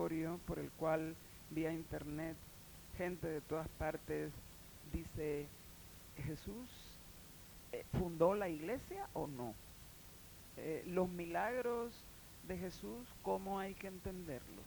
consultorio por el cual vía internet gente de todas partes dice, ¿Jesús fundó la iglesia o no? Los milagros de Jesús, ¿cómo hay que entenderlos?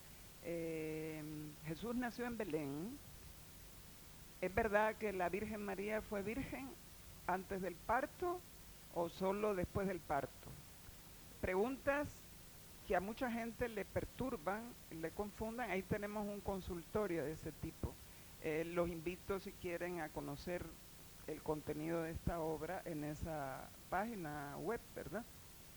Jesús nació en Belén. ¿Es verdad que la Virgen María fue virgen antes del parto o solo después del parto? Preguntas que a mucha gente le perturban, le confundan. Ahí tenemos un consultorio de ese tipo. Los invito, si quieren, a conocer el contenido de esta obra en esa página web, ¿verdad?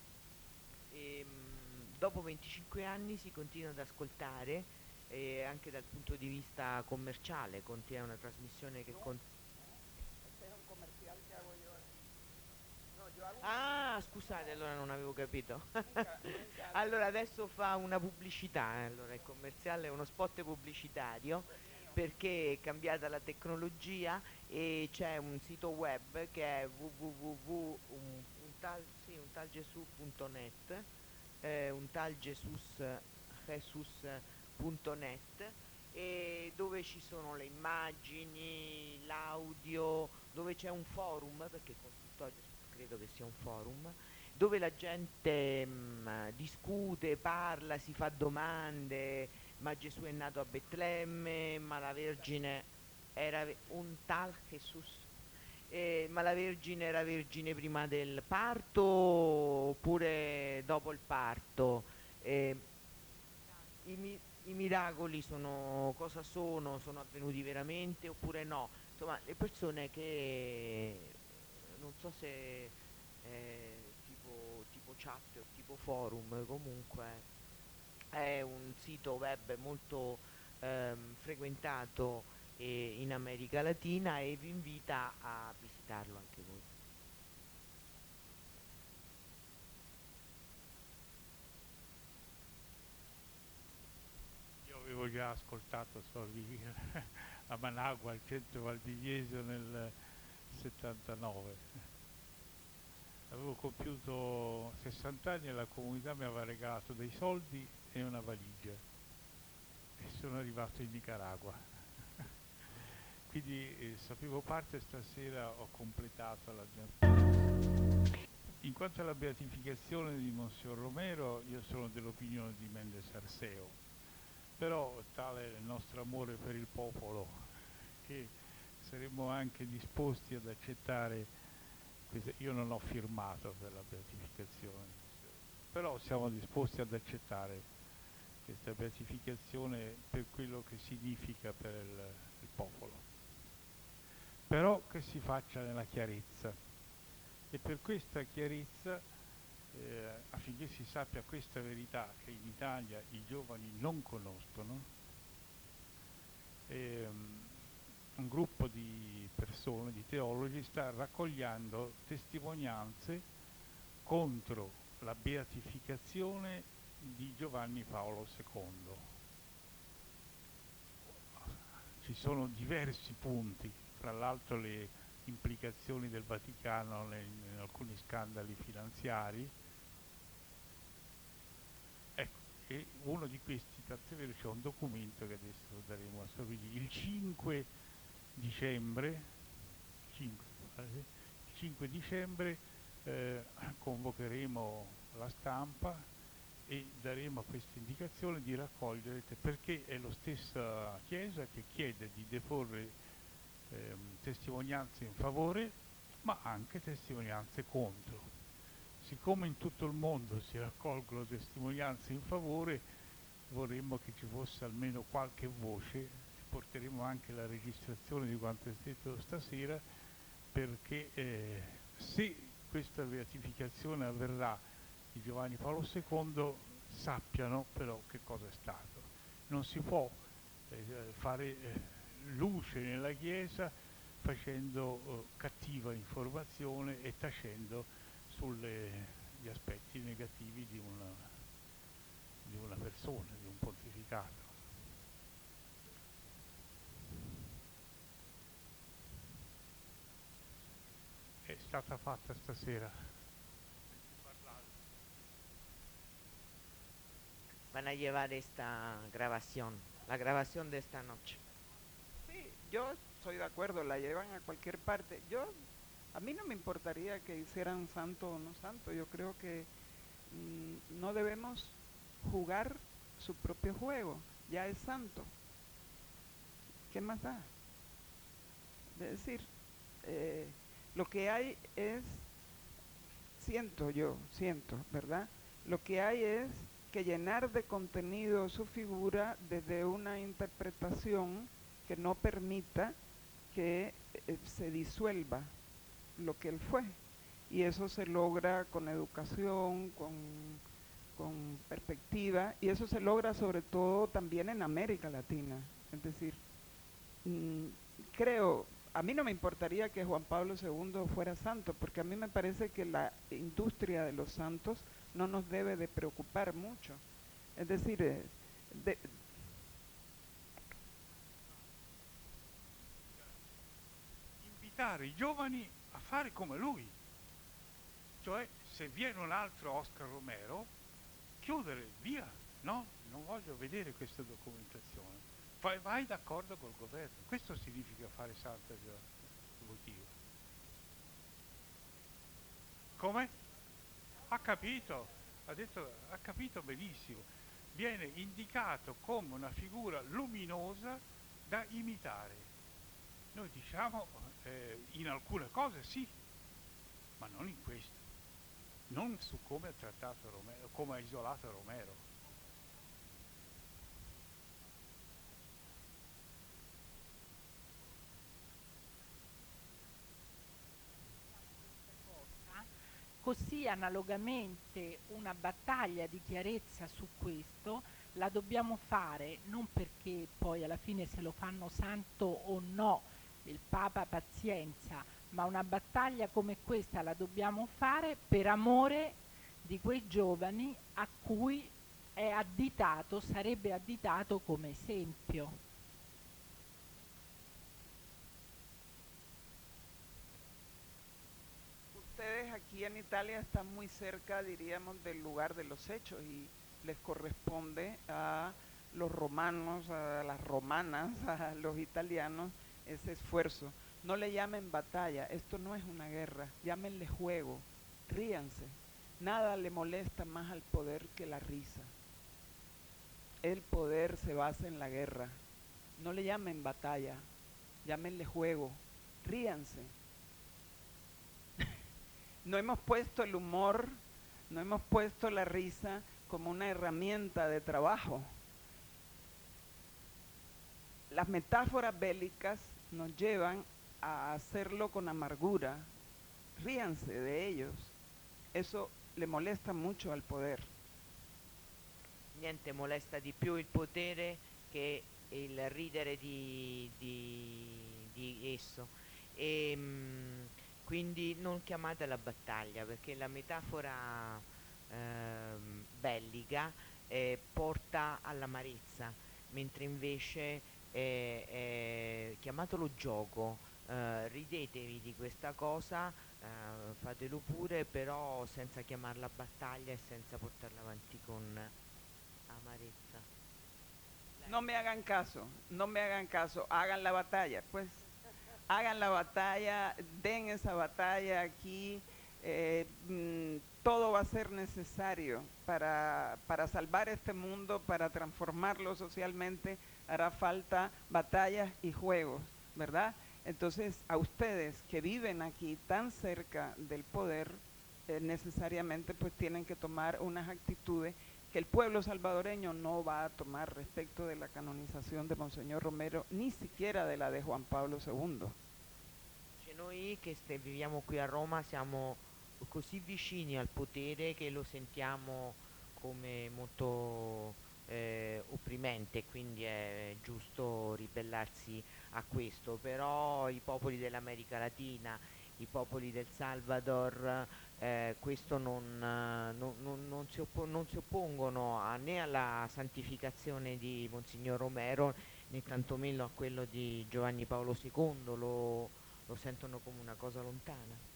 Dopo 25 anni si continua ad ascoltare anche dal punto di vista commerciale, contiene una trasmissione che... Este es un comercial que hago yo aquí. No, yo hago un Ah, comercial scusate, allora non avevo capito. nunca Allora adesso fa una pubblicità, allora il commerciale è uno spot pubblicitario es mío. perché è cambiata la tecnologia e c'è un sito web che è www.untalgesu.net, un tal Jesus.net, e dove ci sono le immagini, l'audio, dove c'è un forum, perché il consultorio credo che sia un forum, dove la gente discute, parla, si fa domande, ma Gesù è nato a Betlemme, ma la Vergine era un tal Jesus, ma la Vergine era vergine prima del parto oppure dopo il parto? Eh, i miracoli sono cosa sono? Sono avvenuti veramente oppure no? Insomma, le persone che non so se tipo chat o tipo forum, comunque è un sito web molto frequentato in America Latina e vi invita a visitarlo anche voi. Io avevo già ascoltato Sordi a Managua, al centro valdiviesio nel 79. Avevo compiuto 60 anni e la comunità mi aveva regalato dei soldi e una valigia e sono arrivato in Nicaragua. Quindi sapevo parte, stasera ho completato la mia... In quanto alla beatificazione di Monsignor Romero, io sono dell'opinione di Mendes Arseo, però tale è il nostro amore per il popolo che saremmo anche disposti ad accettare questa. Io non ho firmato per la beatificazione, però siamo disposti ad accettare questa beatificazione per quello che significa per il popolo, però che si faccia nella chiarezza e per questa chiarezza, affinché si sappia questa verità che in Italia i giovani non conoscono, un gruppo di persone, di teologi, sta raccogliendo testimonianze contro la beatificazione di Giovanni Paolo II. Ci sono diversi punti, fra l'altro le implicazioni del Vaticano in alcuni scandali finanziari. Ecco, e uno di questi, tant'è vero, c'è un documento che adesso lo daremo a Sorvigi, il 5 dicembre, 5, il 5 dicembre convocheremo la stampa e daremo questa indicazione di raccogliere, perché è la stessa Chiesa che chiede di deporre testimonianze in favore, ma anche testimonianze contro. Siccome in tutto il mondo si raccolgono testimonianze in favore, vorremmo che ci fosse almeno qualche voce, porteremo anche la registrazione di quanto è detto stasera, perché se questa beatificazione avverrà di Giovanni Paolo II, sappiano però che cosa è stato. Non si può fare luce nella Chiesa facendo cattiva informazione e tacendo sugli aspetti negativi di una persona, di un pontificato. È stata fatta stasera. van a llevar esta grabación, la grabación de esta noche. Sí, yo estoy de acuerdo, la llevan a cualquier parte. A mí no me importaría que hicieran santo o no santo. Yo creo que no debemos jugar su propio juego. Ya es santo. ¿Qué más da? Es decir, lo que hay es, siento, ¿verdad? Lo que hay es que llenar de contenido su figura desde una interpretación que no permita que se disuelva lo que él fue. Y eso se logra con educación, con perspectiva, y eso se logra sobre todo también en América Latina. Es decir, mm, creo, a mí no me importaría que Juan Pablo II fuera santo, porque a mí me parece que la industria de los santos no nos debe de preocupar mucho. Es decir, de- Invitare i giovani a fare come lui, cioè se viene un altro Oscar Romero, chiudere, via, no, non voglio vedere questa documentazione. Vai d'accordo col governo, questo significa fare Santa Votiva. Come? Ha capito, ha capito benissimo. Viene indicato come una figura luminosa da imitare. Noi diciamo in alcune cose sì, ma non in questo. Non su come ha trattato Romero, come ha isolato Romero. Così analogamente una battaglia di chiarezza su questo la dobbiamo fare non perché poi alla fine se lo fanno santo o no il Papa pazienza, ma una battaglia come questa la dobbiamo fare per amore di quei giovani a cui è additato, sarebbe additato come esempio. ustedes aquí en Italia están muy cerca, diríamos, del lugar de los hechos y les corresponde a los romanos, a las romanas, a los italianos ese esfuerzo. No le llamen batalla, esto no es una guerra, llámenle juego, ríanse. Nada le molesta más al poder que la risa. El poder se basa en la guerra. No le llamen batalla, llámenle juego, ríanse. No hemos puesto el humor, no hemos puesto la risa como una herramienta de trabajo. Las metáforas bélicas nos llevan a hacerlo con amargura. Ríanse de ellos. Eso le molesta mucho al poder. Niente molesta di più il potere che il ridere di esso. Quindi non chiamate la battaglia perché la metafora bellica porta all'amarezza, mentre invece chiamatelo gioco, ridetevi di questa cosa, fatelo pure, però senza chiamarla battaglia e senza portarla avanti con amarezza. No me hagan caso, no me hagan caso, hagan la batalla, pues hagan la batalla, den esa batalla aquí, todo va a ser necesario para salvar este mundo, para transformarlo socialmente, hará falta batallas y juegos, ¿verdad? Entonces, a ustedes que viven aquí tan cerca del poder, necesariamente pues tienen que tomar unas actitudes que el pueblo salvadoreño no va a tomar respecto de la canonización de Monseñor Romero, ni siquiera de la de Juan Pablo II. Noi che viviamo qui a Roma siamo così vicini al potere che lo sentiamo come molto opprimente, quindi è giusto ribellarsi a questo, però i popoli dell'America Latina, i popoli del Salvador, questo non si oppongono né alla santificazione di Monsignor Romero né tantomeno a quello di Giovanni Paolo II, lo sentono come una cosa lontana.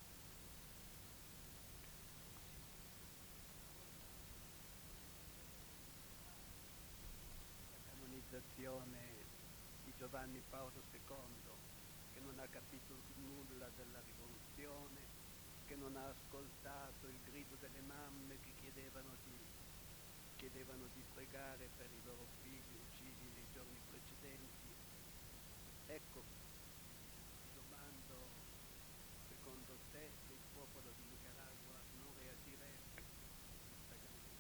Paolo II, che non ha capito nulla della rivoluzione, che non ha ascoltato il grido delle mamme che chiedevano di pregare per i loro figli uccisi nei giorni precedenti. Ecco, domando, secondo te, se il popolo di Nicaragua non reagirebbe a questa grande.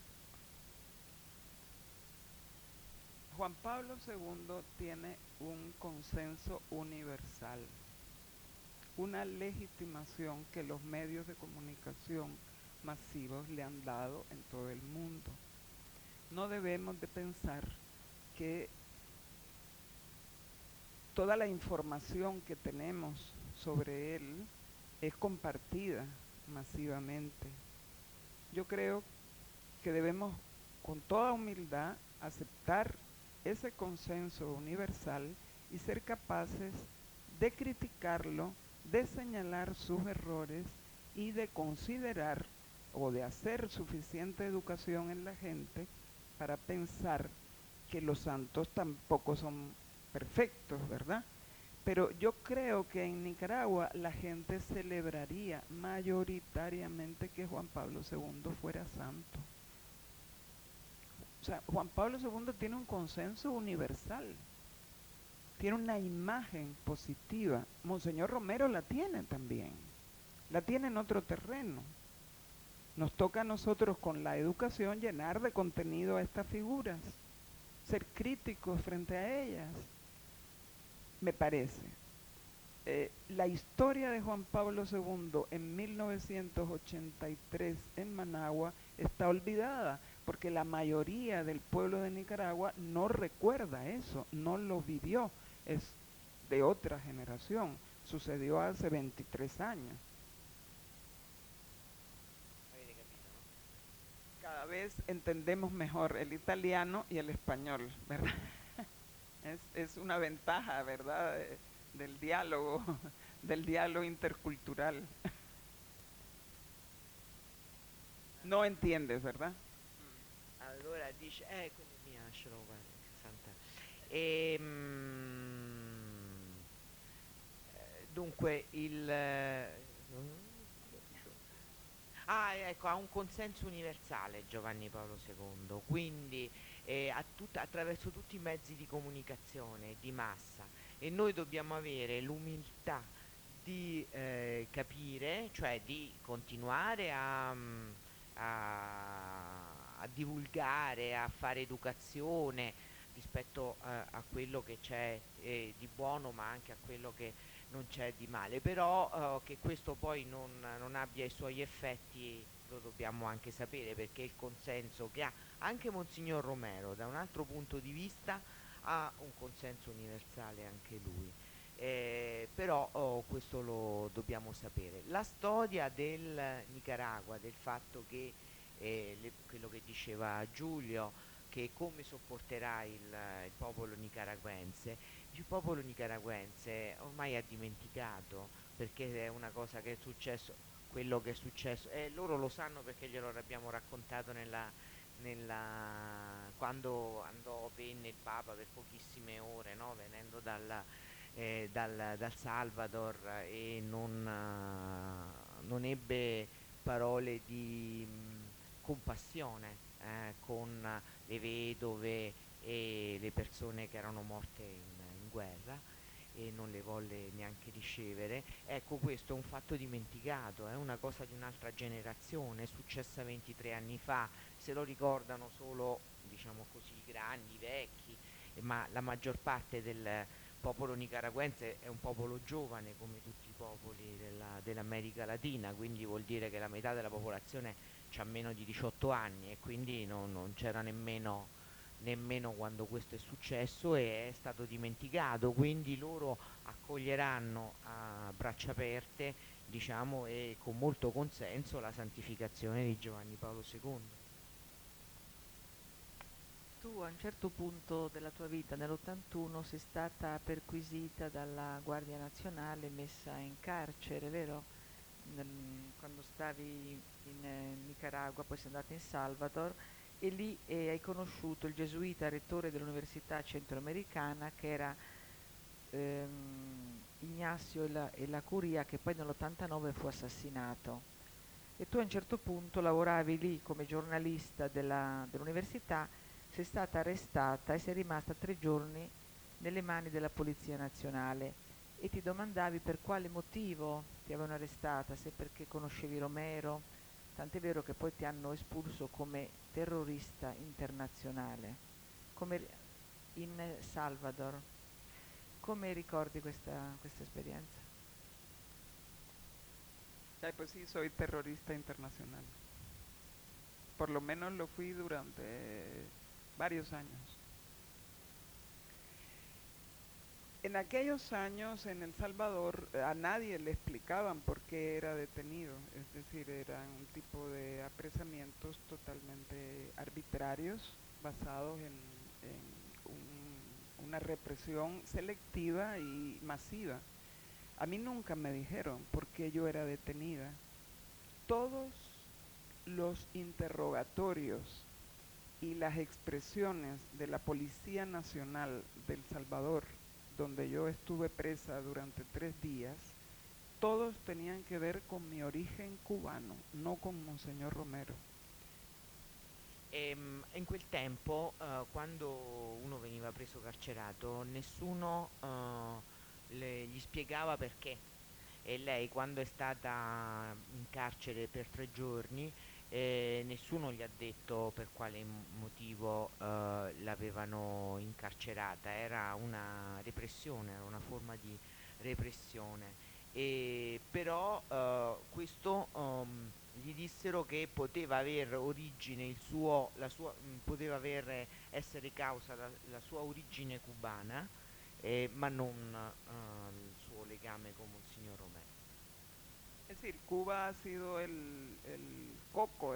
Juan Pablo II tiene un consenso universal, una legitimación que los medios de comunicación masivos le han dado en todo el mundo. No debemos de pensar que toda la información que tenemos sobre él es compartida masivamente. Yo creo que debemos con toda humildad aceptar ese consenso universal y ser capaces de criticarlo, de señalar sus errores y de considerar o de hacer suficiente educación en la gente para pensar que los santos tampoco son perfectos, ¿verdad? Pero yo creo que en Nicaragua la gente celebraría mayoritariamente que Juan Pablo II fuera santo. O sea, Juan Pablo II tiene un consenso universal, tiene una imagen positiva. Monseñor Romero la tiene también, la tiene en otro terreno. Nos toca a nosotros con la educación llenar de contenido a estas figuras, ser críticos frente a ellas, me parece. La historia de Juan Pablo II en 1983 en Managua está olvidada porque la mayoría del pueblo de Nicaragua no recuerda eso, no lo vivió, es de otra generación, sucedió hace 23 años. Cada vez entendemos mejor el italiano y el español, ¿verdad? Es una ventaja, ¿verdad? Del diálogo intercultural. No entiendes, ¿verdad? Allora dice, come mi lasciano, guarda, santa. Dunque ecco, ha un consenso universale Giovanni Paolo II, quindi attraverso tutti i mezzi di comunicazione di massa, e noi dobbiamo avere l'umiltà di capire, cioè di continuare a divulgare, a fare educazione rispetto a quello che c'è di buono, ma anche a quello che non c'è di male, però che questo poi non abbia i suoi effetti lo dobbiamo anche sapere, perché il consenso che ha anche Monsignor Romero da un altro punto di vista ha un consenso universale anche lui. Però questo lo dobbiamo sapere. La storia del Nicaragua, del fatto che quello che diceva Giulio, che come sopporterà il popolo nicaraguense, il popolo nicaraguense ormai ha dimenticato, perché è una cosa che è successo, quello che è successo, e loro lo sanno perché glielo abbiamo raccontato quando venne il Papa per pochissime ore, no? Venendo dal Salvador, e non ebbe parole di compassione con le vedove e le persone che erano morte in guerra, e non le volle neanche ricevere. Ecco, questo è un fatto dimenticato, è una cosa di un'altra generazione, è successa 23 anni fa, se lo ricordano solo, diciamo così, i grandi, i vecchi, ma la maggior parte del popolo nicaraguense è un popolo giovane come tutti i popoli dell'America Latina, quindi vuol dire che la metà della popolazione ha meno di 18 anni, e quindi non c'era nemmeno quando questo è successo, e è stato dimenticato, quindi loro accoglieranno a braccia aperte, diciamo, e con molto consenso la santificazione di Giovanni Paolo II. Tu a un certo punto della tua vita, nell'81, sei stata perquisita dalla Guardia Nazionale e messa in carcere, vero? Quando stavi in Nicaragua, poi sei andata in Salvador, e lì hai conosciuto il gesuita rettore dell'Università Centroamericana, che era Ignacio e la Curia, che poi nell'89 fu assassinato. E tu a un certo punto lavoravi lì come giornalista dell'università, sei stata arrestata e sei rimasta 3 giorni nelle mani della Polizia Nazionale e ti domandavi per quale motivo ti avevano arrestata, se perché conoscevi Romero, tant'è vero che poi ti hanno espulso come terrorista internazionale, come in Salvador. Come ricordi questa esperienza? Pues sí, soy terrorista internacional. Por lo menos lo fui durante varios años. En aquellos años en El Salvador a nadie le explicaban por qué era detenido, es decir, eran un tipo de apresamientos totalmente arbitrarios basados en una represión selectiva y masiva. A mí nunca me dijeron por qué yo era detenida. Todos los interrogatorios y las expresiones de la Policía Nacional de El Salvador, donde yo estuve presa durante 3 días, todos tenían que ver con mi origen cubano, no con Monseñor Romero. In quel tempo, quando uno veniva preso carcerato, nessuno gli spiegava perché. E lei, quando è stata in carcere per 3 giorni, nessuno gli ha detto per quale motivo l'avevano incarcerata. Era una repressione, era una forma di repressione. Però questo gli dissero che poteva aver origine poteva essere causa la sua origine cubana, ma non il suo legame con Monsignor Romero. Es decir, Cuba ha sido el coco,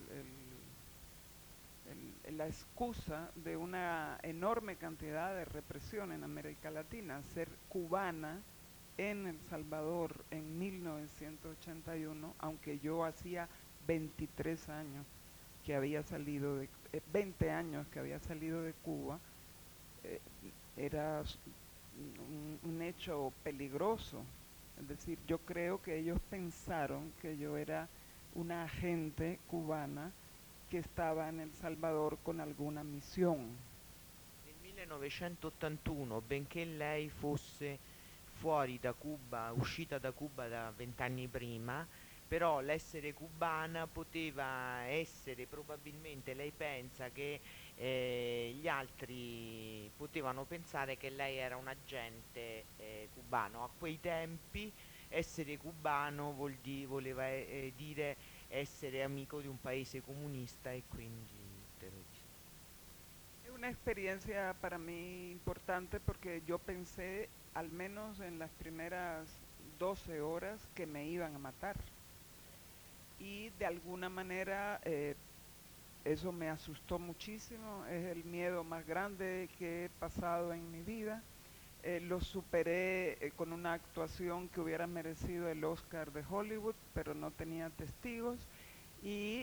la excusa de una enorme cantidad de represión en América Latina. Ser cubana en El Salvador en 1981, aunque yo hacía 23 años que había salido de 20 años que había salido de Cuba, eh, era un hecho peligroso. Es decir, yo creo que ellos pensaron que yo era una agente cubana que estaba en El Salvador con alguna misión. Nel 1981, benché lei fosse fuori da Cuba, uscita da Cuba da 20 anni prima, però l'essere cubana poteva essere, probabilmente lei pensa che gli altri potevano pensare che lei era un agente cubano. A quei tempi essere cubano voleva dire essere amico di un paese comunista e quindi terrorista. Es una experiencia para mí importante porque yo pensé, al menos en las primeras 12 horas, que me iban a matar. Y de alguna manera eso me asustó muchísimo, es el miedo más grande que he pasado en mi vida. Lo superé con una actuación que hubiera merecido el Oscar de Hollywood, pero no tenía testigos y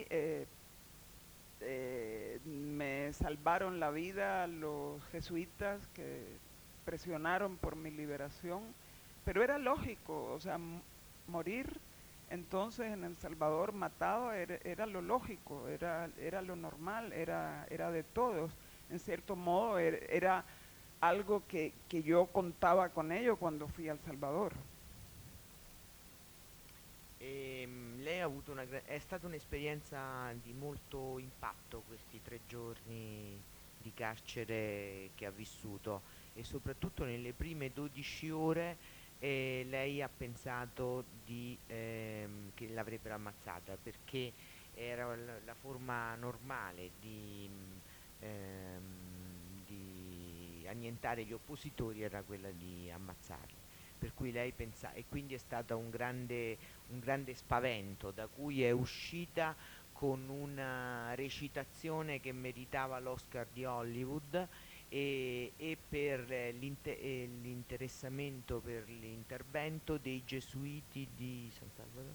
me salvaron la vida los jesuitas que presionaron por mi liberación, pero era lógico, o sea, morir entonces en El Salvador matado era lo lógico, era lo normal, era de todos. En cierto modo era algo que yo contaba con ello cuando fui a El Salvador. Lei ha avuto è stata un'esperienza di molto impatto questi 3 giorni di carcere che ha vissuto, e soprattutto nelle prime 12 ore lei ha pensato che l'avrebbero ammazzata, perché era la forma normale di annientare gli oppositori, era quella di ammazzarli. Per cui lei pensa, e quindi è stato un grande spavento, da cui è uscita con una recitazione che meritava l'Oscar di Hollywood, e per l'interessamento per l'intervento dei gesuiti di San Salvador.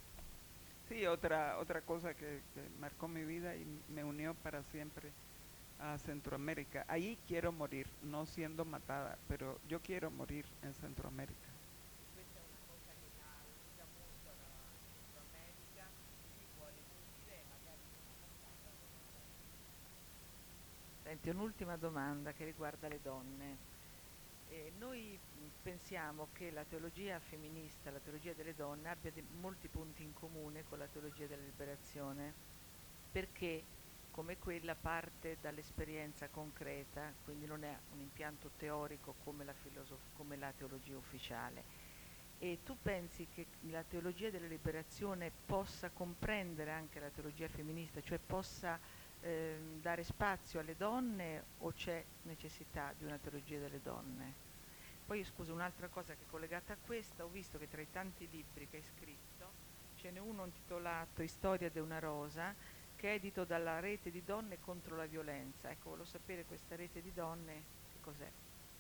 Sí, otra cosa que marcó mi vida y me unió para siempre a Centroamérica. Ahí quiero morir, no siendo matada, pero yo quiero morir en Centroamérica. Questa è una cosa che la lega molto alla Centro America, lui vuole morire magari in una casata dove Senti, un'ultima domanda che riguarda le donne. Noi pensiamo che la teologia femminista, la teologia delle donne, abbia molti punti in comune con la teologia della liberazione, perché come quella parte dall'esperienza concreta, quindi non è un impianto teorico come come la teologia ufficiale. E tu pensi che la teologia della liberazione possa comprendere anche la teologia femminista, cioè possa dare spazio alle donne, o c'è necessità di una teologia delle donne? Poi scusa, un'altra cosa che è collegata a questa, ho visto che tra i tanti libri che hai scritto ce n'è uno intitolato Storia di una rosa, che è edito dalla Rete di Donne contro la Violenza. Ecco, volevo sapere questa rete di donne che cos'è.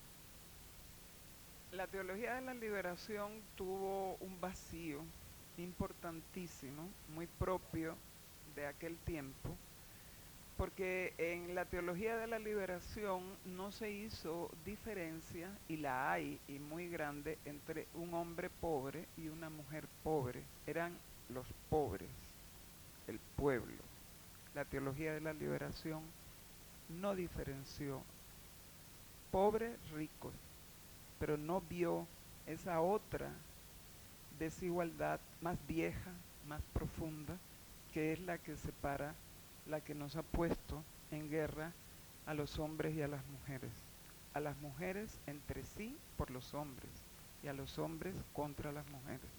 La teología de la liberación tuvo un vacío importantísimo, muy propio de aquel tiempo, porque en la teología de la liberación no se hizo diferencia, y la hay, y muy grande, entre un hombre pobre y una mujer pobre. Eran los pobres, el pueblo. La teología de la liberación no diferenció pobres, ricos, pero no vio esa otra desigualdad más vieja, más profunda, que es la que separa, la que nos ha puesto en guerra a los hombres y a las mujeres entre sí por los hombres y a los hombres contra las mujeres.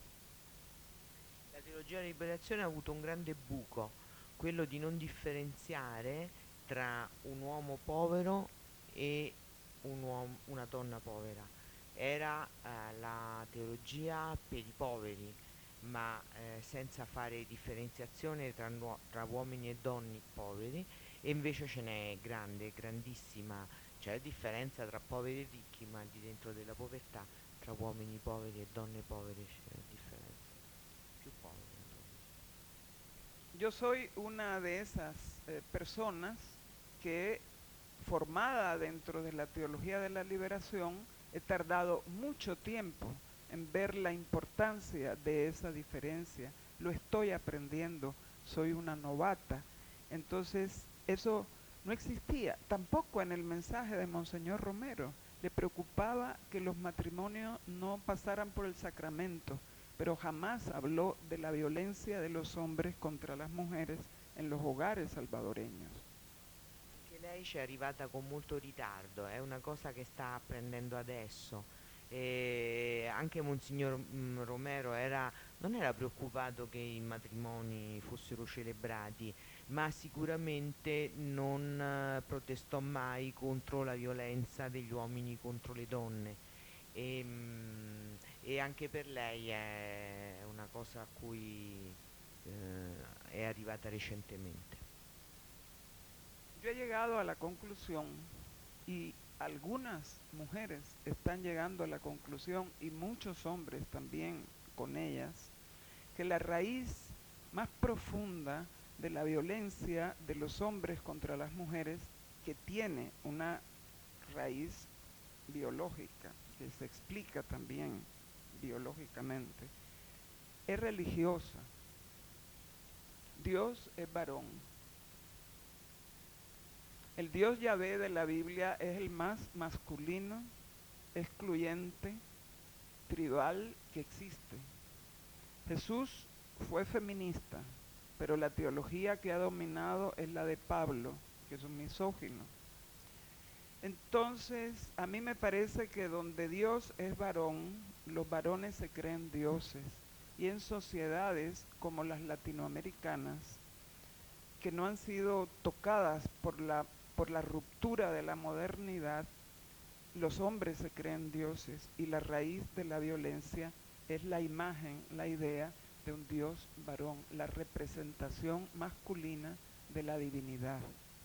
la teologia della liberazione ha avuto un grande buco, quello di non differenziare tra un uomo povero e una donna povera. Era la teologia per i poveri, ma senza fare differenziazione tra uomini e donne poveri, e invece ce n'è grande, grandissima, c'è differenza tra poveri e ricchi, ma al di dentro della povertà tra uomini poveri e donne povere c'è differenza, più poveri naturalmente. Yo soy una de esas personas que, formada dentro de la teología de la liberación, he tardado mucho tiempo en ver la importancia de esa diferencia. Lo estoy aprendiendo, soy una novata. Entonces, eso no existía. Tampoco en el mensaje de Monseñor Romero. Le preocupaba que los matrimonios no pasaran por el sacramento, pero jamás habló de la violencia de los hombres contra las mujeres en los hogares salvadoreños. Anche lei ci è arrivata con molto ritardo, è una cosa che sta apprendendo adesso. E anche Monsignor Romero non era preoccupato che i matrimoni fossero celebrati, ma sicuramente non protestò mai contro la violenza degli uomini contro le donne. E anche per lei è una cosa a cui è arrivata recentemente. Yo he llegado a la conclusión, y algunas mujeres están llegando a la conclusión, y muchos hombres también con ellas, que la raíz más profunda de la violencia de los hombres contra las mujeres, que tiene una raíz biológica, que se explica también biológicamente, es religiosa. Dios es varón. El Dios Yahvé de la Biblia es el más masculino, excluyente, tribal que existe. Jesús fue feminista, pero la teología que ha dominado es la de Pablo, que es un misógino. Entonces, a mí me parece que donde Dios es varón, los varones se creen dioses. Y en sociedades como las latinoamericanas, que no han sido tocadas por la ruptura de la modernidad, los hombres se creen dioses, y la raíz de la violencia es la imagen, la idea de un Dios varón, la representación masculina de la divinidad.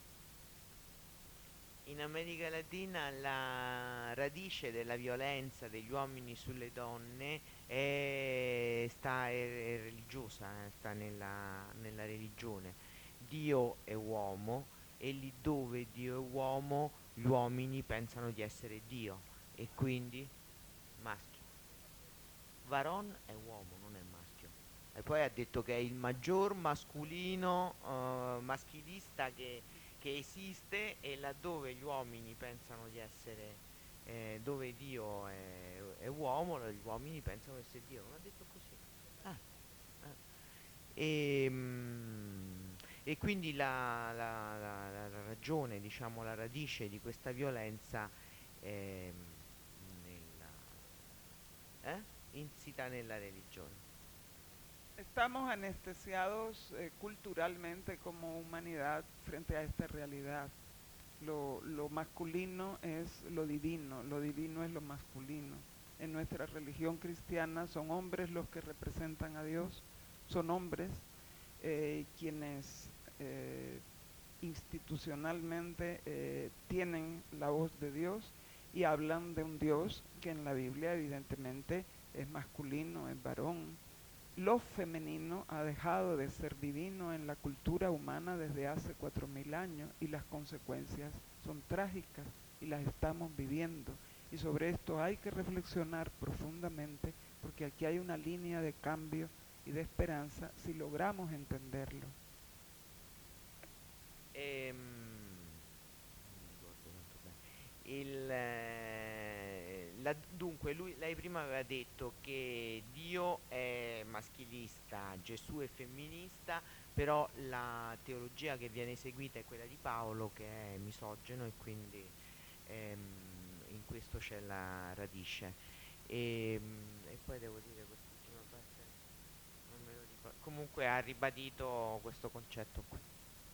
In America Latina la radice della violenza degli uomini sulle donne è religiosa, sta nella religione. Dio è uomo e lì dove Dio è uomo, gli uomini pensano di essere Dio, e quindi maschio. Varon è uomo, non è maschio. E poi ha detto che è il maggior masculino maschilista che esiste, e laddove gli uomini pensano di essere, dove Dio è uomo, gli uomini pensano di essere Dio. Non ha detto così. Ah, ah. E quindi la ragione, diciamo, la radice di questa violenza è insita nella religione. Estamos anestesiados culturalmente como humanidad frente a esta realidad. Lo masculino es lo divino es lo masculino. En nuestra religión cristiana son hombres los que representan a Dios, son hombres quienes institucionalmente tienen la voz de Dios y hablan de un Dios que en la Biblia evidentemente es masculino, es varón. Lo femenino ha dejado de ser divino en la cultura humana desde hace 4000 años y las consecuencias son trágicas y las estamos viviendo. Y sobre esto hay que reflexionar profundamente porque aquí hay una línea de cambio y de esperanza si logramos entenderlo. Non ricordo tanto bene. Dunque, lei prima aveva detto che Dio è maschilista, Gesù è femminista, però la teologia che viene seguita è quella di Paolo, che è misogino, e quindi in questo c'è la radice. E poi devo dire quest'ultima parte, non me lo ricordo. Comunque ha ribadito questo concetto qui.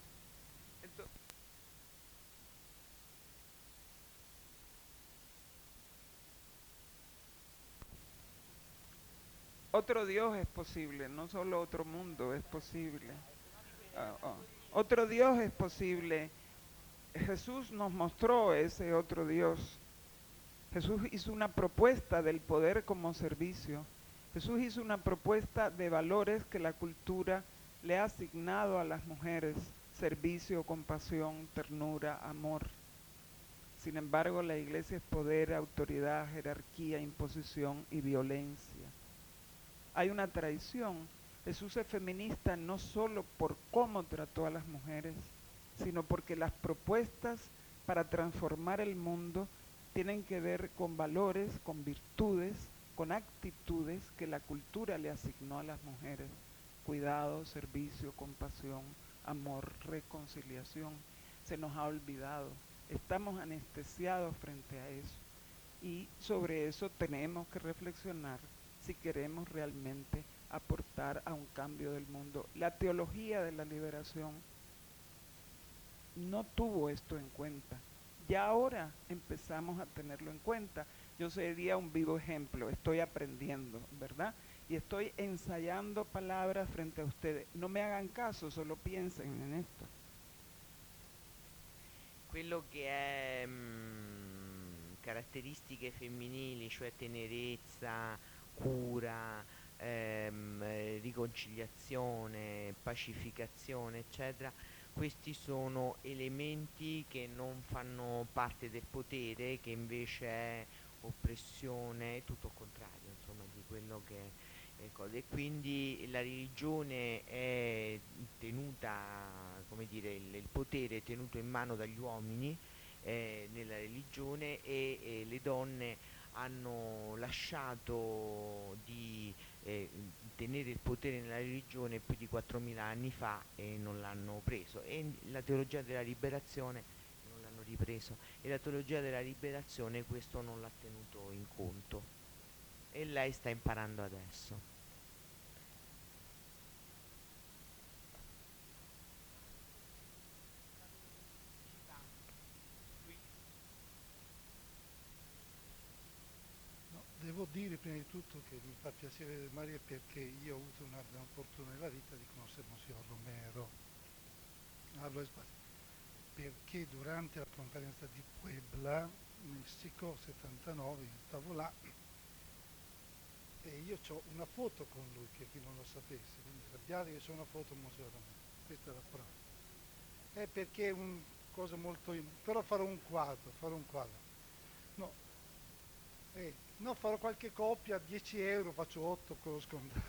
Otro Dios es posible, no solo otro mundo es posible. Otro Dios es posible. Jesús nos mostró ese otro Dios. Jesús hizo una propuesta del poder como servicio. Jesús hizo una propuesta de valores que la cultura le ha asignado a las mujeres: servicio, compasión, ternura, amor. Sin embargo, la iglesia es poder, autoridad, jerarquía, imposición y violencia. Hay una traición. Jesús es feminista no solo por cómo trató a las mujeres, sino porque las propuestas para transformar el mundo tienen que ver con valores, con virtudes, con actitudes que la cultura le asignó a las mujeres: cuidado, servicio, compasión, amor, reconciliación. Se nos ha olvidado, estamos anestesiados frente a eso, y sobre eso tenemos que reflexionar si queremos realmente aportar a un cambio del mundo. La teología de la liberación no tuvo esto en cuenta. Ya ahora empezamos a tenerlo en cuenta. Yo sería un vivo ejemplo, estoy aprendiendo, ¿verdad? Y estoy ensayando palabras frente a ustedes. No me hagan caso, solo piensen en esto. Quello che è caratteristiche femminili, cioè tenerezza, cura, riconciliazione, pacificazione, eccetera, questi sono elementi che non fanno parte del potere, che invece è oppressione, tutto il contrario, insomma, di quello che è cosa. E quindi la religione è tenuta, come dire, il potere è tenuto in mano dagli uomini nella religione, e le donne hanno lasciato di tenere il potere nella religione più di 4000 anni fa e non l'hanno preso, e la teologia della liberazione non l'hanno ripreso, e la teologia della liberazione questo non l'ha tenuto in conto, e lei sta imparando adesso. No, devo dire prima di tutto che mi fa piacere Maria, perché io ho avuto una gran fortuna nella vita di conoscere Monsignor Romero. Hablo espacio. Perché durante la conferenza di Puebla, Messico 79, io stavo là e io ho una foto con lui, che chi non lo sapesse, quindi sappiate che c'è una foto con Monsignor Romero, questa è la prova. È perché cosa molto... però farò un quadro, No, no, farò qualche copia a 10 euro, faccio 8 con lo sconto.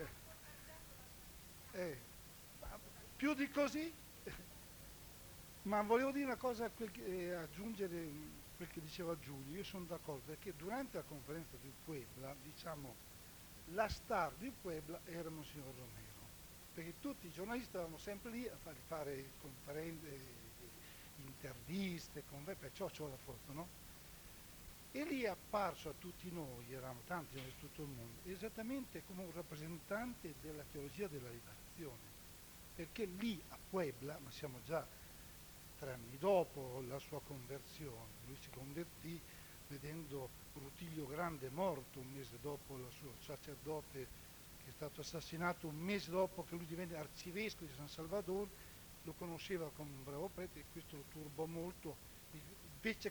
Ma più di così? Ma volevo dire una cosa, aggiungere quel che diceva Giulio, io sono d'accordo, perché durante la conferenza di Puebla, diciamo, la star di Puebla era Monsignor Romero, perché tutti i giornalisti stavano sempre lì a fare conferenze, interviste, perciò c'ho la foto, no? E lì è apparso a tutti noi, eravamo tanti di tutto il mondo, esattamente come un rappresentante della teologia della liberazione, perché lì a Puebla, ma siamo già 3 anni dopo la sua conversione, lui si convertì vedendo Rutilio Grande morto un mese dopo il suo sacerdote che è stato assassinato, un mese dopo che lui divenne arcivescovo di San Salvador, lo conosceva come un bravo prete e questo lo turbò molto, invece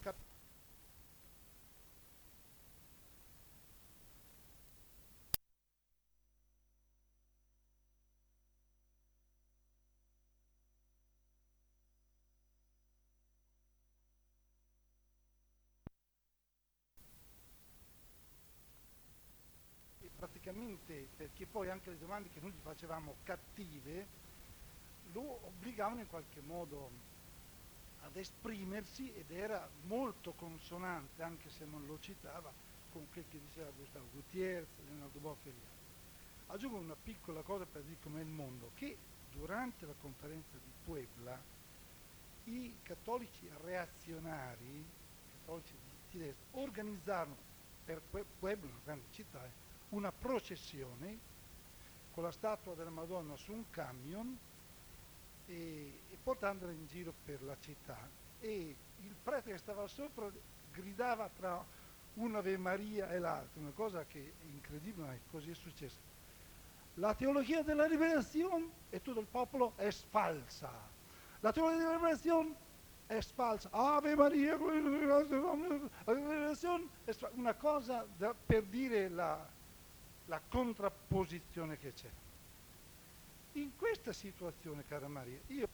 praticamente, perché poi anche le domande che noi gli facevamo cattive lo obbligavano in qualche modo ad esprimersi ed era molto consonante, anche se non lo citava, con quel che diceva Gustavo Gutierrez, Leonardo Boff e gli altri. Aggiungo una piccola cosa per dire com'è il mondo, che durante la conferenza di Puebla i cattolici reazionari, i cattolici di destra, organizzarono per Puebla, una grande città, una processione con la statua della Madonna su un camion e portandola in giro per la città. E il prete che stava sopra gridava tra un'Ave Maria e l'altra, una cosa che è incredibile, ma così è successo. La teologia della liberazione e tutto il popolo è falsa. La teologia della liberazione è falsa. Ave Maria, la liberazione è una cosa per dire la contrapposizione che c'è. In questa situazione, cara Maria, io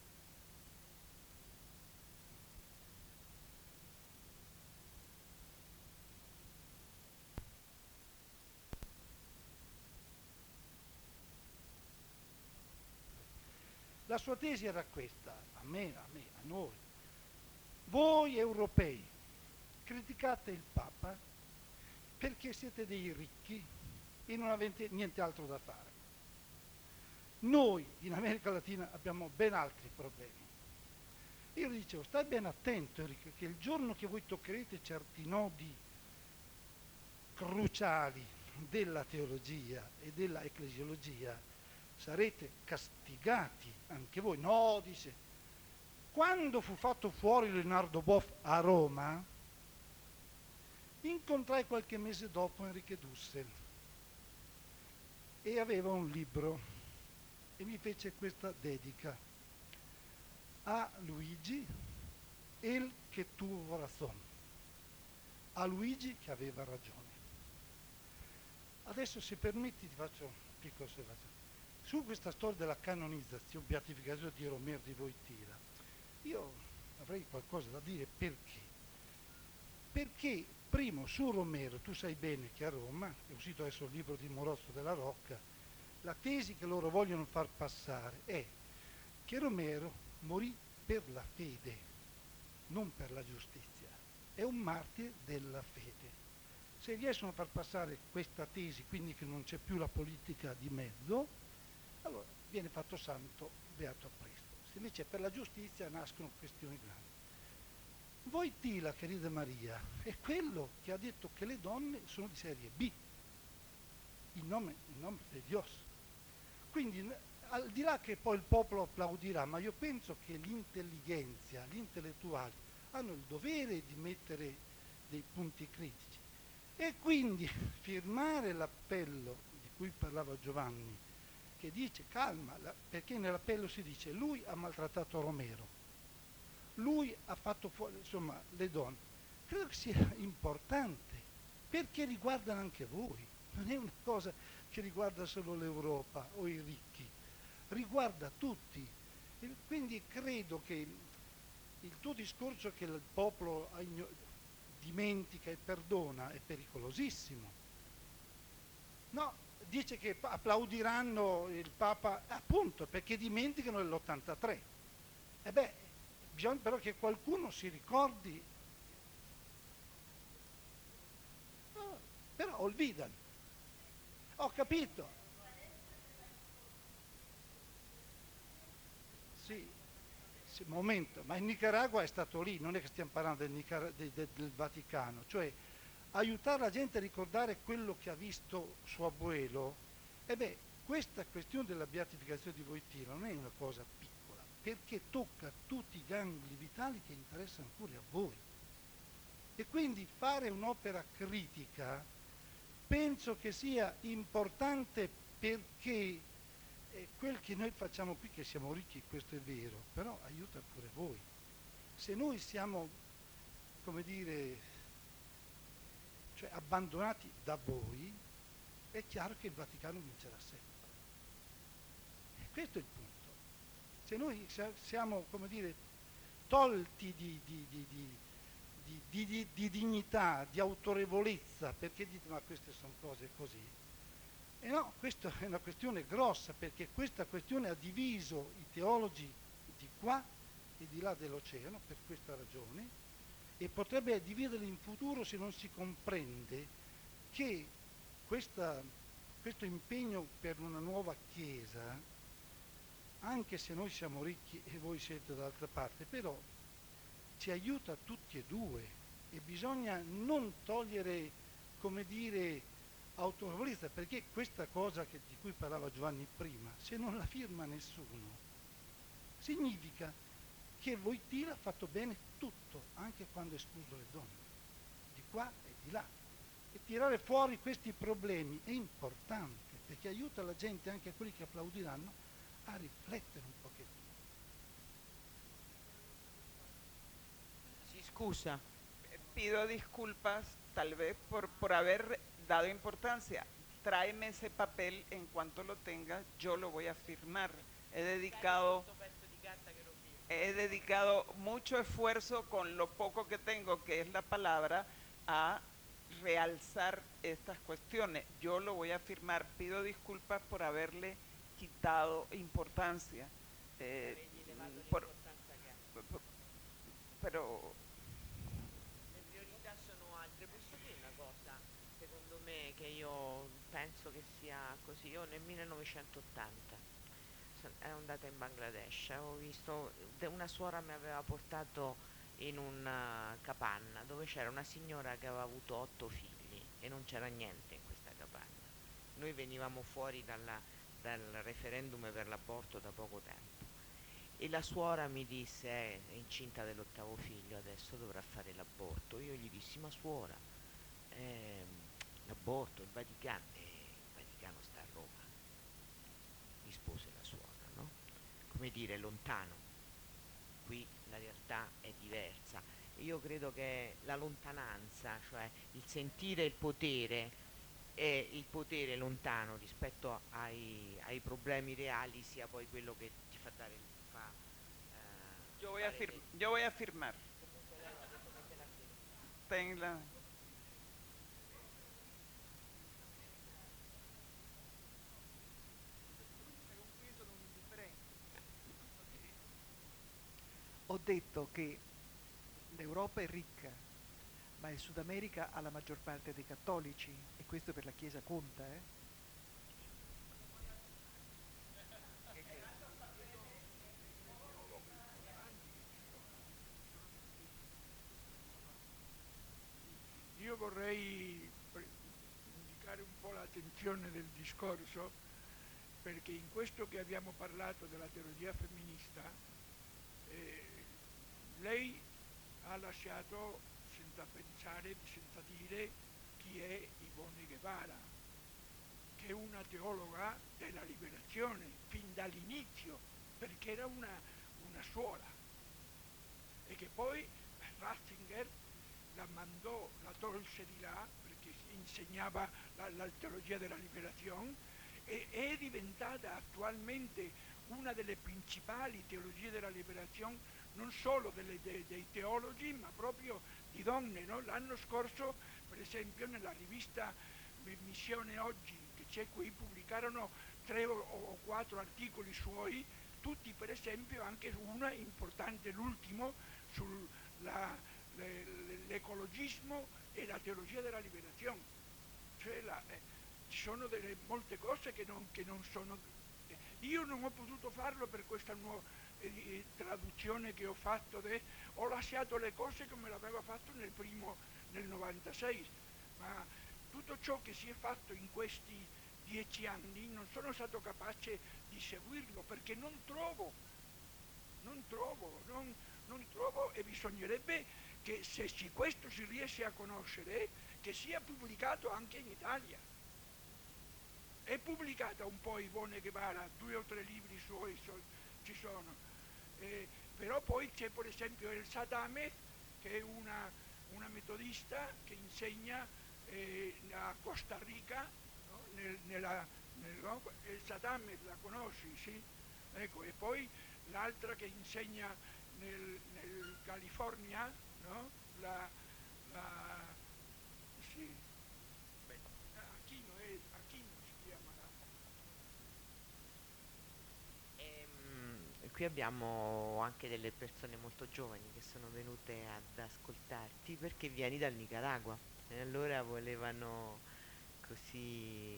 la sua tesi era questa, a noi. Voi europei criticate il Papa perché siete dei ricchi e non avete niente altro da fare. Noi in America Latina abbiamo ben altri problemi. Io gli dicevo, stai ben attento Enrico, che il giorno che voi toccherete certi nodi cruciali della teologia e della ecclesiologia, sarete castigati anche voi. No, dice, quando fu fatto fuori Leonardo Boff a Roma, incontrai qualche mese dopo Enrique Dussel e aveva un libro e mi fece questa dedica a Luigi el che tuvo razón, a Luigi che aveva ragione. Adesso se permetti ti faccio una piccola osservazione. Su questa storia della canonizzazione, beatificazione di Romero di Wojtyla, io avrei qualcosa da dire perché. Perché, primo, su Romero, tu sai bene che a Roma, è uscito adesso il libro di Morozzo della Rocca, la tesi che loro vogliono far passare è che Romero morì per la fede, non per la giustizia. È un martire della fede. Se riescono a far passare questa tesi, quindi che non c'è più la politica di mezzo, allora viene fatto santo, beato a presto. Se invece per la giustizia nascono questioni grandi. Wojtyla, querida Maria, è quello che ha detto che le donne sono di serie B, in nome di Dios. Quindi, al di là che poi il popolo applaudirà, ma io penso che l'intelligenza, gli intellettuali hanno il dovere di mettere dei punti critici. E quindi firmare l'appello di cui parlava Giovanni, che dice calma, perché nell'appello si dice lui ha maltrattato Romero, lui ha fatto fuori, insomma, le donne. Credo che sia importante, perché riguardano anche voi. Non è una cosa che riguarda solo l'Europa o i ricchi, riguarda tutti. E quindi credo che il tuo discorso che il popolo dimentica e perdona è pericolosissimo. No, dice che applaudiranno il Papa, appunto, perché dimenticano l'83. E beh, bisogna però che qualcuno si ricordi, però olvidano. Ho capito. Sì, sì, momento, ma il Nicaragua è stato lì, non è che stiamo parlando del Vaticano, cioè aiutare la gente a ricordare quello che ha visto suo abuelo. E beh, questa questione della beatificazione di Wojtyla non è una cosa piccola, perché tocca tutti i gangli vitali che interessano pure a voi. E quindi fare un'opera critica penso che sia importante, perché quel che noi facciamo qui, che siamo ricchi, questo è vero, però aiuta pure voi. Se noi siamo, come dire, cioè abbandonati da voi, è chiaro che il Vaticano vincerà sempre. Questo è il punto. Se noi siamo, come dire, tolti di dignità, di autorevolezza, perché dite ma queste sono cose così? E no, questa è una questione grossa, perché questa questione ha diviso i teologi di qua e di là dell'oceano per questa ragione, e potrebbe dividerli in futuro se non si comprende che questo impegno per una nuova Chiesa, anche se noi siamo ricchi e voi siete dall'altra parte, però ci aiuta tutti e due, e bisogna non togliere, come dire, autorevolezza, perché questa cosa di cui parlava Giovanni prima, se non la firma nessuno, significa che Wojtyla ha fatto bene tutto, anche quando ha escluso le donne, di qua e di là. E tirare fuori questi problemi è importante, perché aiuta la gente, anche quelli che applaudiranno, a riflettere un pochettino. Si scusa. Pido disculpas tal vez por haber dado importancia. Tráeme ese papel en cuanto lo tengas, yo lo voy a firmar. He dedicado mucho esfuerzo con lo poco que tengo, que es la palabra, a realzar estas cuestiones. Yo lo voy a firmar. Pido disculpas por haberle quitado importancia. Però le priorità sono altre. Posso dire una cosa, secondo me, che io penso che sia così. Io nel 1980 ero andata in Bangladesh, avevo visto, una suora mi aveva portato in una capanna dove c'era una signora che aveva avuto 8 figli e non c'era niente in questa capanna. Noi venivamo fuori dal referendum per l'aborto da poco tempo. E la suora mi disse, è incinta dell'8º figlio, adesso dovrà fare l'aborto. Io gli dissi, ma suora, l'aborto, il Vaticano sta a Roma, rispose la suora, no? Come dire, lontano. Qui la realtà è diversa. Io credo che la lontananza, cioè il sentire il potere e il potere lontano rispetto ai problemi reali, sia poi quello che ti fa dare il yo voy a firmar. Tenla. Ho detto che l'Europa è ricca, ma il Sud America ha la maggior parte dei cattolici, e questo per la Chiesa conta, eh? Io vorrei indicare un po' l'attenzione del discorso, perché in questo che abbiamo parlato della teologia femminista, lei ha lasciato senza pensare, senza dire chi è Yvonne Guevara, che è una teologa della liberazione fin dall'inizio, perché era una suora, e che poi Ratzinger la mandò, la tolse di là perché insegnava la teologia della liberazione, e è diventata attualmente una delle principali teologie della liberazione non solo dei teologi, ma proprio di donne. No? L'anno scorso, per esempio, nella rivista Missione Oggi, che c'è qui, pubblicarono 3 o 4 articoli suoi, tutti per esempio, anche uno importante, l'ultimo, sull'ecologismo e la teologia della liberazione. Cioè ci sono molte cose che non sono... Io non ho potuto farlo per questa nuova traduzione che ho fatto, ho lasciato le cose come l'aveva fatto nel 96, ma tutto ciò che si è fatto in questi 10 anni non sono stato capace di seguirlo perché non trovo, e bisognerebbe che se questo si riesce a conoscere, che sia pubblicato anche in Italia. È pubblicata un po' Ivone Guevara, 2 o 3 libri suoi ci sono, però poi c'è per esempio Elsa Ahmed, che è una metodista che insegna a Costa Rica, no? Elsa Ahmed la conosci, sì? Ecco, e poi l'altra che insegna nel California, no? Sì, beh, Aquino si chiama Qui abbiamo anche delle persone molto giovani che sono venute ad ascoltarti perché vieni dal Nicaragua e allora volevano così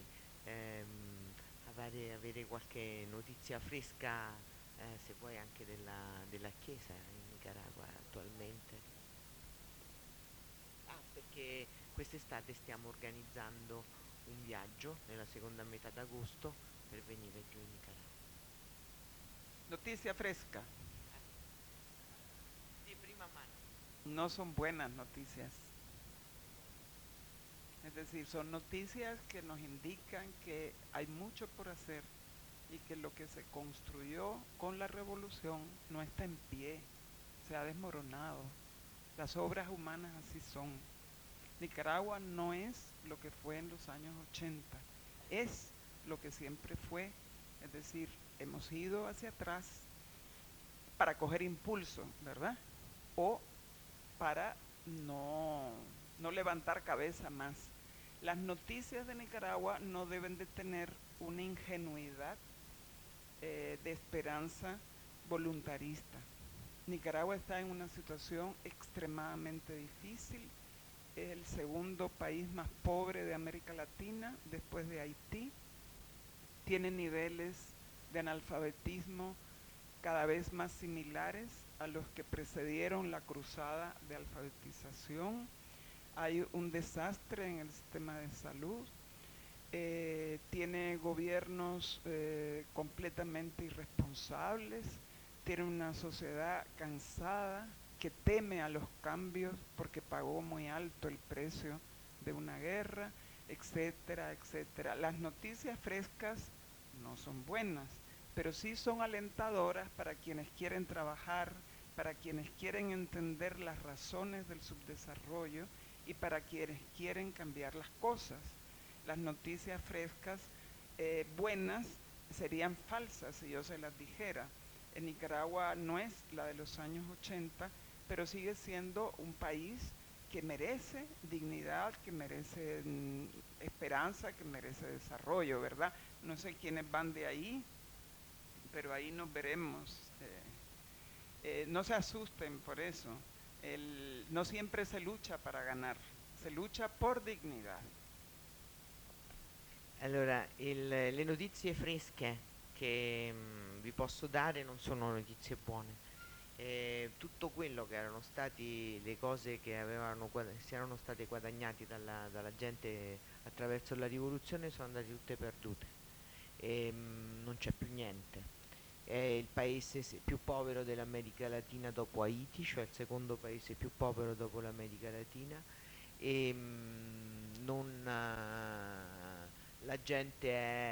avere qualche notizia fresca, se vuoi anche della Chiesa in Nicaragua attualmente. Perché quest'estate stiamo organizzando un viaggio nella seconda metà d'agosto per venire giù in Nicaragua. Noticia fresca. Di prima mano. No son buenas noticias. Es decir, son noticias que nos indican que hay mucho por hacer y que lo que se construyó con la revolución no está en pie, se ha desmoronado. Las obras humanas así son. Nicaragua no es lo que fue en los años 80, es lo que siempre fue, es decir, hemos ido hacia atrás para coger impulso, ¿verdad? O para no levantar cabeza más. Las noticias de Nicaragua no deben de tener una ingenuidad de esperanza voluntarista. Nicaragua está en una situación extremadamente difícil, es el segundo país más pobre de América Latina después de Haití, tiene niveles de analfabetismo cada vez más similares a los que precedieron la cruzada de alfabetización. Hay un desastre en el sistema de salud, tiene gobiernos completamente irresponsables, tiene una sociedad cansada que teme a los cambios porque pagó muy alto el precio de una guerra, etcétera, etcétera. Las noticias frescas no son buenas, pero sí son alentadoras para quienes quieren trabajar, para quienes quieren entender las razones del subdesarrollo y para quienes quieren cambiar las cosas. Las noticias frescas buenas serían falsas si yo se las dijera. En Nicaragua no es la de los años 80, pero sigue siendo un país que merece dignidad, que merece esperanza, que merece desarrollo, ¿verdad? No sé quiénes van de ahí, pero ahí nos veremos. No se asusten por eso. No siempre se lucha para ganar, se lucha por dignidad. Allora, le notizie fresche che vi posso dare non sono notizie buone. Tutto quello che erano stati le cose che si erano state guadagnate dalla gente attraverso la rivoluzione sono andate tutte perdute. Non c'è più niente. È il paese più povero dell'America Latina dopo Haiti, cioè il secondo paese più povero dopo l'America Latina, e la gente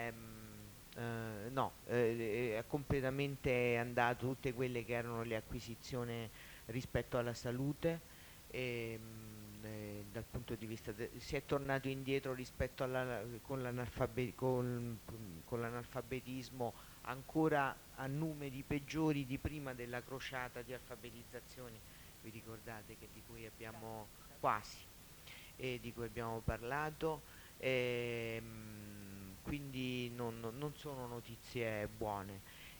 è completamente andato tutte quelle che erano le acquisizioni rispetto alla salute, dal punto di vista si è tornato indietro rispetto con l'analfabetismo ancora a numeri peggiori di prima della crociata di alfabetizzazione, vi ricordate che di cui abbiamo quasi di cui abbiamo parlato, quindi non sono notizie buone.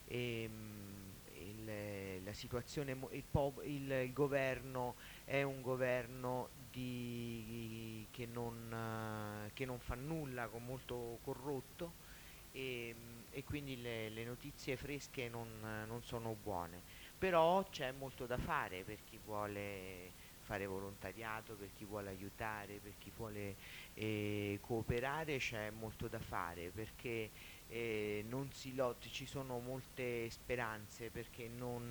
La situazione, il governo è un governo che non fa nulla, molto corrotto, e quindi le notizie fresche non sono buone. Però c'è molto da fare per chi vuole fare volontariato, per chi vuole aiutare, per chi vuole cooperare, c'è molto da fare, perché non si lotta, ci sono molte speranze, perché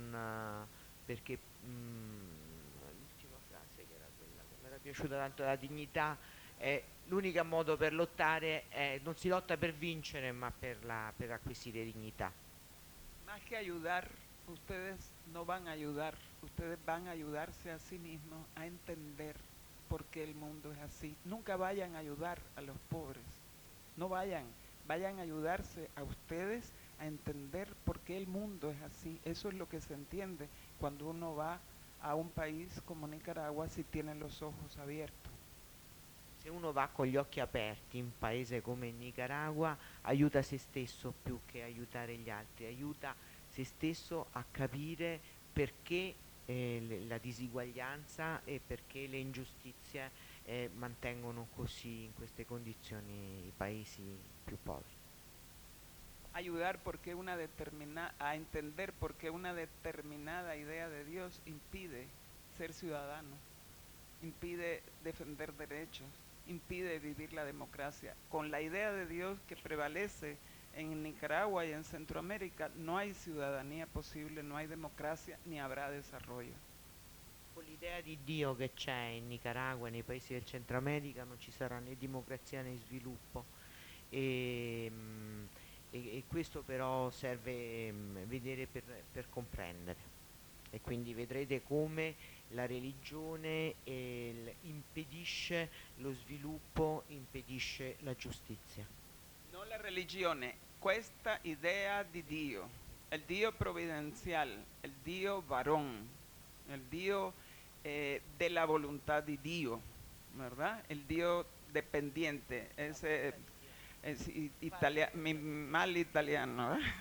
l'ultima frase che era quella che mi era piaciuta tanto, la dignità è l'unico modo per lottare, non si lotta per vincere ma per acquisire dignità. Más que ayudar, ustedes no van a ayudar, ustedes van a ayudarse a sí mismos a entender por qué el mundo es así. Nunca vayan a ayudar a los pobres, no vayan a ayudarse a ustedes a entender por qué el mundo es así. Eso es lo que se entiende cuando uno va a un país como Nicaragua si tiene los ojos abiertos. Se uno va con gli occhi aperti in un paese come Nicaragua, aiuta se stesso più che aiutare gli altri, aiuta se stesso a capire perché la disuguaglianza e perché le ingiustizie mantengono così in queste condizioni i paesi più poveri. Ayudar porque a entender por qué una determinada idea de Dios impide ser ciudadano, impide defender derechos, impide vivir la democracia. Con la idea de Dios que prevalece en Nicaragua y en Centroamérica, no hay ciudadanía posible, no hay democracia, ni habrá desarrollo. Con l'idea di Dio che c'è in Nicaragua e nei paesi del Centro America non ci sarà né democrazia né sviluppo, e questo però serve vedere per comprendere, e quindi vedrete come la religione impedisce lo sviluppo, impedisce la giustizia. No la religione, questa idea di Dio, el Dio providencial, el Dio varón, el Dio de la voluntad de Dio, ¿verdad? El Dio dependiente, ese es mal italiano, ¿eh?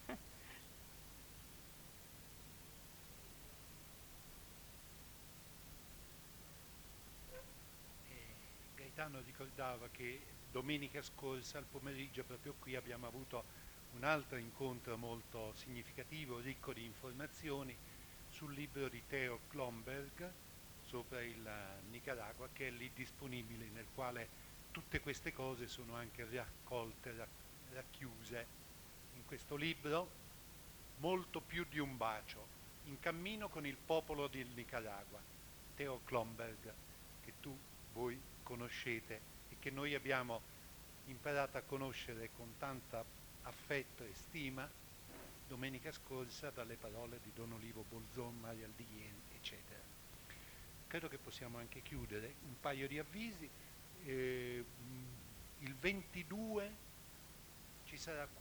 Gaetano ricordava che domenica scorsa al pomeriggio proprio qui abbiamo avuto un altro incontro molto significativo, ricco di informazioni, sul libro di Theo Klomberg sopra il Nicaragua, che è lì disponibile, nel quale tutte queste cose sono anche raccolte, racchiuse in questo libro. Molto più di un bacio, in cammino con il popolo del Nicaragua, Theo Klomberg, che voi conoscete e che noi abbiamo imparato a conoscere con tanto affetto e stima domenica scorsa dalle parole di Don Olivo Bolzon, Maria Aldien, eccetera. Credo che possiamo anche chiudere. Un paio di avvisi. Il 22 ci sarà